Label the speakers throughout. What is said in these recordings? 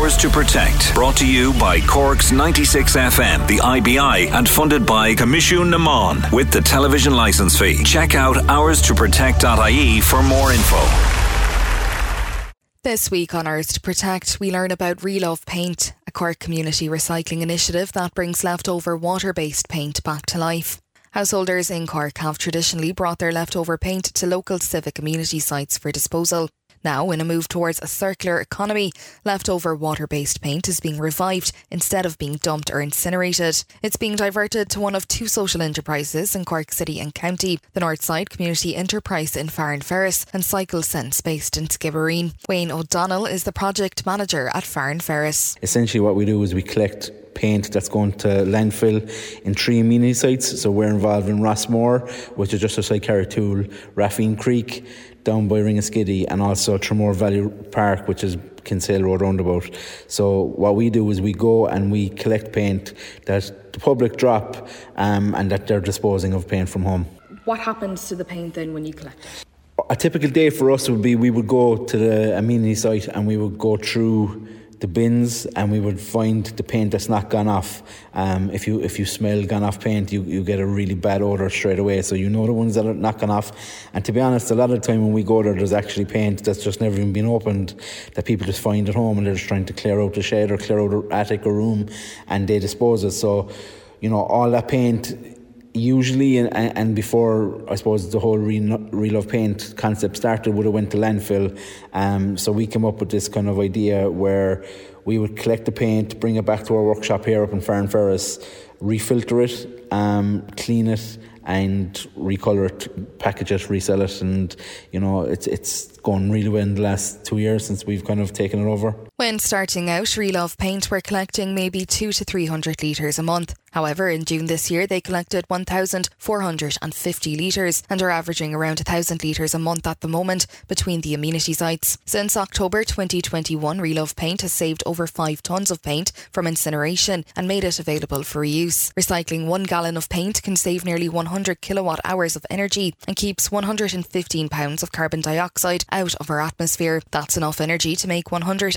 Speaker 1: Hours to Protect, brought to you by Cork's 96 FM, the IBI, and funded by Comisiún na Mán with the television licence fee. Check out hourstoprotect.ie for more info.
Speaker 2: This week on Hours to Protect, we learn about Relove Paint, a Cork community recycling initiative that brings leftover water-based paint back to life. Householders in Cork have traditionally brought their leftover paint to local civic community sites for disposal. Now, in a move towards a circular economy, leftover water-based paint is being revived instead of being dumped or incinerated. It's being diverted to one of two social enterprises in Cork City and County, the Northside Community Enterprise in Farran Ferris and Cycle Sense based in Skibbereen. Wayne O'Donnell is the project manager at Farran Ferris.
Speaker 3: Essentially what we do is we collect paint that's going to landfill in 3 amenity sites. So we're involved in Rossmore, which is just outside Carratool, Raffine Creek, down by Ringaskiddy, and also Tremore Valley Park, which is Kinsale Road roundabout. So what we do is we go and we collect paint that the public drop and that they're disposing of paint from home.
Speaker 2: What happens to the paint then when you collect it?
Speaker 3: A typical day for us would be we would go to the amenity site and we would go through the bins and we would find the paint that's not gone off. If you smell gone off paint, you get a really bad odour straight away. So you know the ones that are not gone off. And to be honest, a lot of the time when we go there's actually paint that's just never even been opened that people just find at home and they're just trying to clear out the shed or clear out the attic or room and they dispose it. So, you know, all that paint usually and before I suppose the whole Relove Paint concept started would have went to landfill, so we came up with this kind of idea where we would collect the paint, bring it back to our workshop here up in Farran Ferris, refilter it, clean it and recolour it, package it, resell it, and you know it's gone really well in the last 2 years since we've kind of taken it over.
Speaker 2: When starting out, Relove Paint were collecting maybe 200 to 300 litres a month. However, in June this year, they collected 1,450 litres and are averaging around 1,000 litres a month at the moment between the amenity sites. Since October 2021, Relove Paint has saved over 5 tonnes of paint from incineration and made it available for reuse. Recycling 1 gallon of paint can save nearly 100 kilowatt hours of energy and keeps 115 pounds of carbon dioxide out of our atmosphere. That's enough energy to make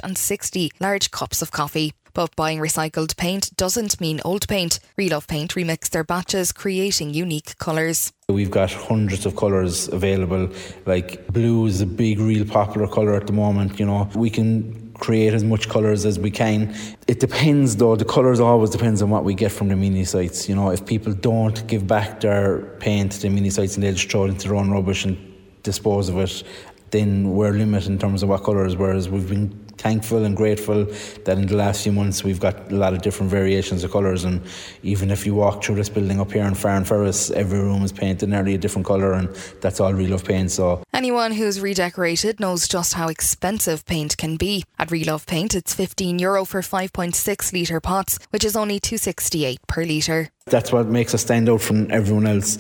Speaker 2: 160 large cups of coffee. But buying recycled paint doesn't mean old paint. Relove Paint remix their batches, creating unique colours.
Speaker 3: We've got hundreds of colours available, like blue is a big, real popular colour at the moment. You know, we can create as much colours as we can. It depends though, the colours always depends on what we get from the amenity sites. You know, if people don't give back their paint to the amenity sites and they just throw it into their own rubbish and dispose of it, then we're limited in terms of what colours, whereas we've been thankful and grateful that in the last few months we've got a lot of different variations of colours, and even if you walk through this building up here in Farran Ferris, every room is painted nearly a different colour, and that's all Relove Paint. So
Speaker 2: anyone who's redecorated knows just how expensive paint can be. At Relove Paint, it's €15 for 5.6 litre pots, which is only $2.68 per litre.
Speaker 3: That's what makes us stand out from everyone else.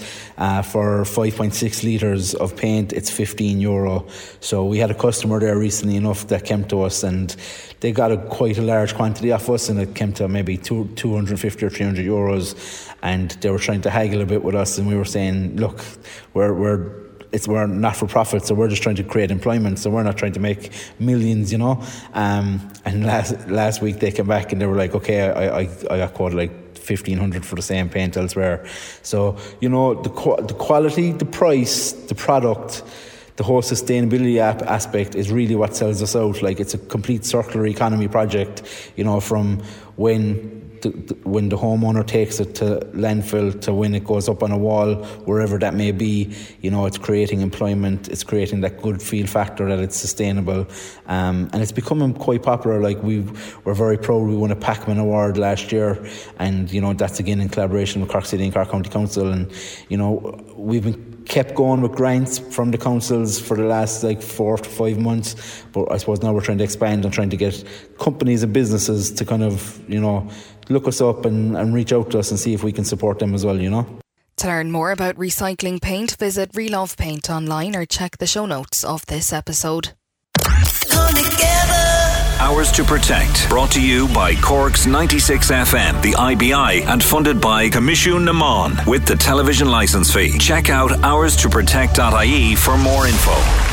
Speaker 3: For 5.6 litres of paint, it's €15. So we had a customer there recently enough that came to us and they got quite a large quantity off us, and it came to maybe 250 or €300, and they were trying to haggle a bit with us, and we were saying, look, we're not for profit, so we're just trying to create employment, so we're not trying to make millions, you know. And last week they came back and they were like, okay, I got quoted like $1,500 for the same paint elsewhere. So, you know, the quality, the price, the product, the whole sustainability aspect is really what sells us out. Like, it's a complete circular economy project, you know, from when the homeowner takes it to landfill to when it goes up on a wall, wherever that may be. You know, it's creating employment, it's creating that good feel factor that it's sustainable, and it's becoming quite popular. Like, we're very proud we won a Packman Award last year, and you know, that's again in collaboration with Cork City and Cork County Council, and you know, we've been kept going with grants from the councils for the last like 4 to 5 months, but I suppose now we're trying to expand and trying to get companies and businesses to kind of, you know, look us up and reach out to us and see if we can support them as well, you know.
Speaker 2: To learn more about recycling paint, visit Relove Paint online or check the show notes of this episode.
Speaker 1: Hours to Protect, brought to you by Cork's 96 FM, the IBI, and funded by Comisiún na Mán with the television licence fee. Check out hourstoprotect.ie for more info.